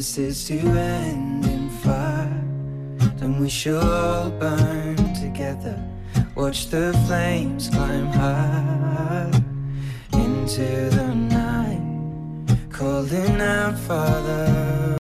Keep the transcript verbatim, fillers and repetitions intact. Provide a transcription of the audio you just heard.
this is to end in fire, then we shall all burn together. Watch the flames climb high into the night, calling out, Father.